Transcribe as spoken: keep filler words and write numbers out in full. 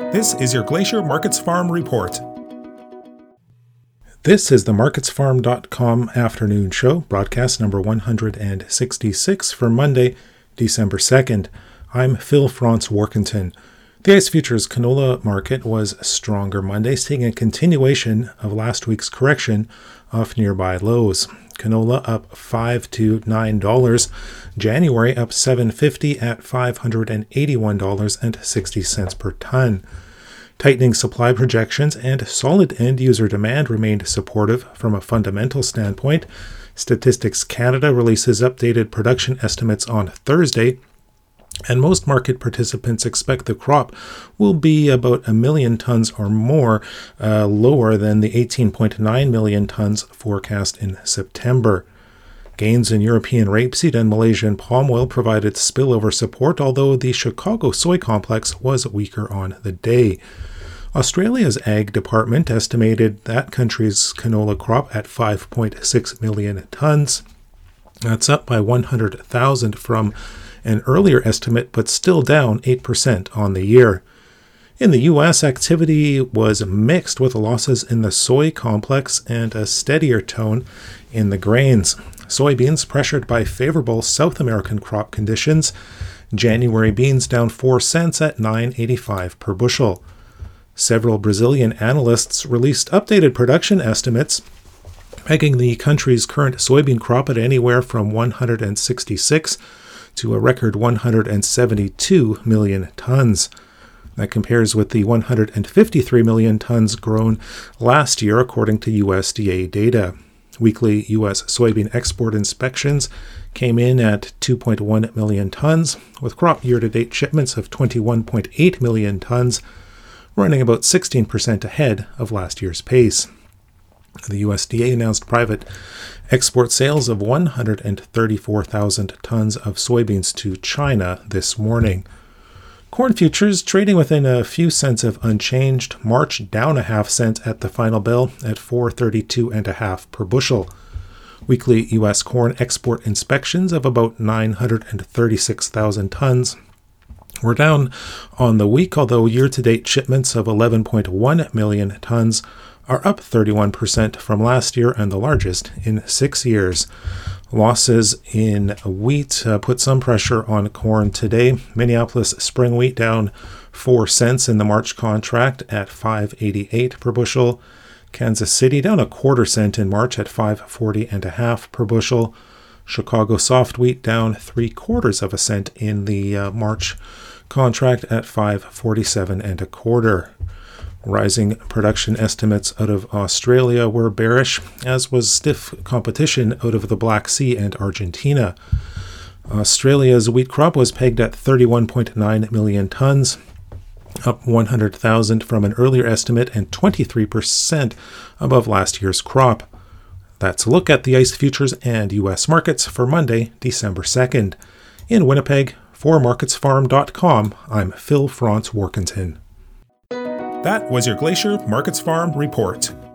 This is your Glacier Markets Farm Report. This is the markets farm dot com afternoon show, broadcast number one hundred sixty-six for Monday, December second. I'm Phil Franz Warkentin. The ICE Futures canola market was stronger Monday, seeing a continuation of last week's correction off nearby lows. Canola up five to nine dollars. January up seven fifty at five hundred eighty-one dollars and sixty cents per ton. Tightening supply projections and solid end-user demand remained supportive from a fundamental standpoint. Statistics Canada releases updated production estimates on Thursday, and most market participants expect the crop will be about a million tons or more uh, lower than the eighteen point nine million tons forecast in September. Gains in European rapeseed and Malaysian palm oil provided spillover support, although the Chicago soy complex was weaker on the day. Australia's Ag Department estimated that country's canola crop at five point six million tons. That's up by one hundred thousand from an earlier estimate, but still down eight percent on the year. In the U S, activity was mixed with losses in the soy complex and a steadier tone in the grains. Soybeans pressured by favorable South American crop conditions. January beans down four cents at nine eighty-five per bushel. Several Brazilian analysts released updated production estimates, pegging the country's current soybean crop at anywhere from one hundred sixty-six to a record one hundred seventy-two million tons. That compares with the one hundred fifty-three million tons grown last year, according to U S D A data. Weekly U S soybean export inspections came in at two point one million tons, with crop year-to-date shipments of twenty-one point eight million tons, running about sixteen percent ahead of last year's pace. The U S D A announced private export sales of one hundred thirty-four thousand tons of soybeans to China this morning. Corn futures trading within a few cents of unchanged, March down a half cent at the final bell at four thirty-two and a half per bushel. Weekly U S corn export inspections of about nine hundred thirty-six thousand tons were down on the week, although year-to-date shipments of eleven point one million tons are up thirty-one percent from last year and the largest in six years. Losses in wheat uh, put some pressure on corn today. Minneapolis spring wheat down four cents in the March contract at five eighty-eight per bushel. Kansas City down a quarter cent in March at five forty and a half per bushel. Chicago soft wheat down three quarters of a cent in the uh, March contract at five forty-seven and a quarter. Rising production estimates out of Australia were bearish, as was stiff competition out of the Black Sea and Argentina. Australia's wheat crop was pegged at thirty-one point nine million tons, up one hundred thousand from an earlier estimate and twenty-three percent above last year's crop. That's a look at the ICE Futures and U S markets for Monday, December second. In Winnipeg, for markets farm dot com, I'm Phil Franz Warkentin. That was your Glacier Markets Farm Report.